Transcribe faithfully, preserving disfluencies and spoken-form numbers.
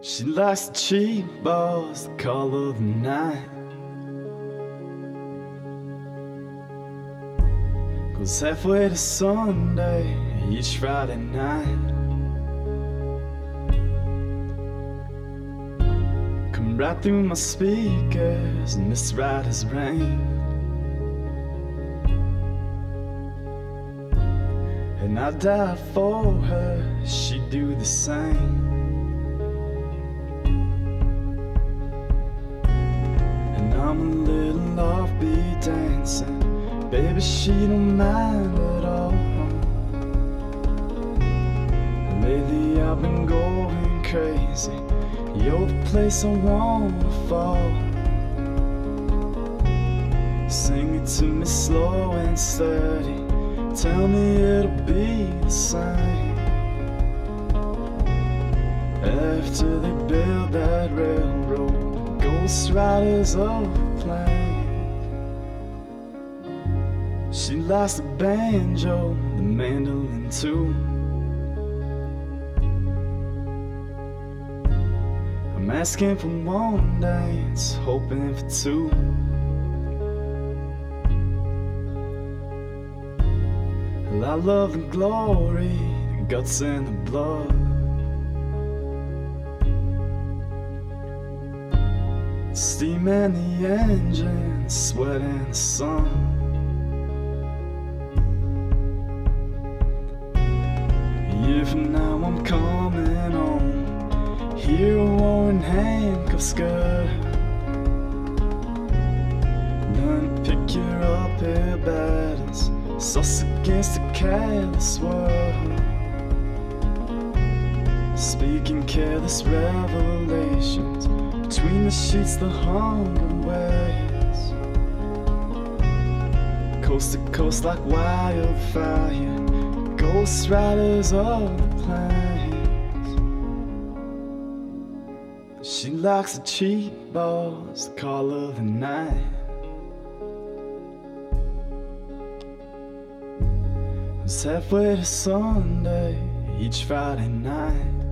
She likes the cheap bars, the call of the night. Goes halfway to Sunday each Friday night. Come right through my speakers and this right as rain. And I'd die for her, she'd do the same. And I'm a little offbeat dancing, baby, she don't mind at all. Lately I've been going crazy, you're the place I wanna fall. Sing it to me slow and steady, tell me it'll be the same. After they build that railroad, ghost riders of the plain. She likes the banjo, the mandolin too. I'm asking for one dance, hoping for two. Well, I love the glory, the guts and the blood. The steam and the engine, the sweat and the sun. A year from now I'm coming home, hero in handcuffs, skirt. Learn to pick your up here battles, sauce against a careless world. Speaking careless revelations, between the sheets the hunger waves. Coast to coast like wildfire, ghost riders of the plains. She likes the cheap bars, the call of the night. It's halfway to Sunday each Friday night.